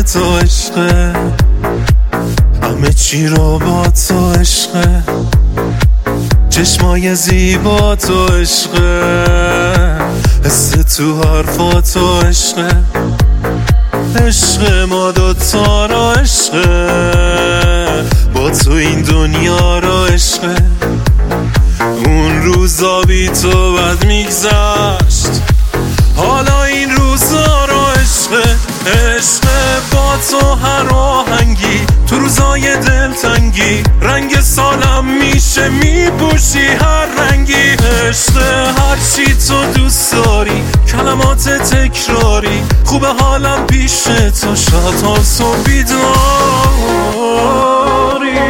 تو عشقه، همه چی رو با تو عشقه، چشمای زیبا تو عشقه، حس تو حرفا تو عشقه، عشق ما دوتا رو عشقه، با تو این دنیا رو عشقه. اون روزا بی تو بد میگذشت، حالا این روزا رو عشقه، عشق با تو هر آهنگی، تو روزای دلتنگی رنگ سالم میشه میپوشی هر رنگی، عشق هرچی تو دوست داری، کلمات تکراری، خوب حالم پیش تو شاد حاس و بیداری.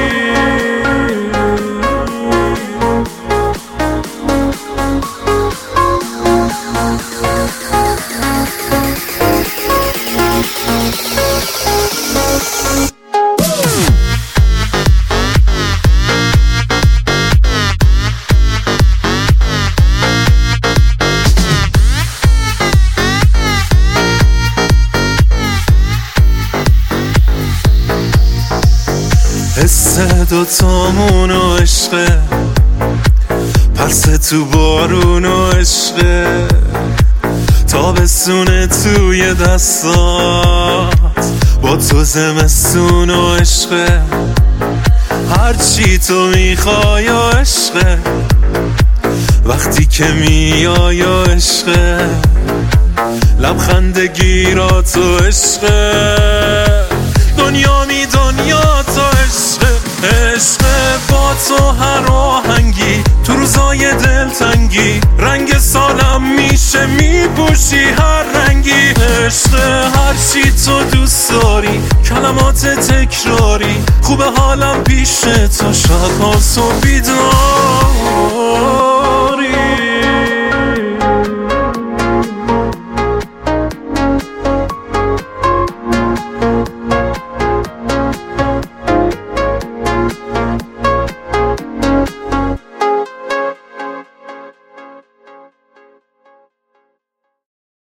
حس دوتامون و عشقه، پرس تو بارون و عشقه، تابستونه توی دستات، با تو زمستون و عشقه، هرچی تو میخوای و عشقه، وقتی که میای و عشقه، لبخند گیرات و عشقه، دنیا می دنیا تو عشقه، عشق با تو هر آهنگی، تو روزای دلتنگی رنگ سالم میشه میپوشی هر رنگی، عشق هرچی تو دوست داری، کلمات تکراری، خوب حالم پیش تو شاد حاس و بیداری.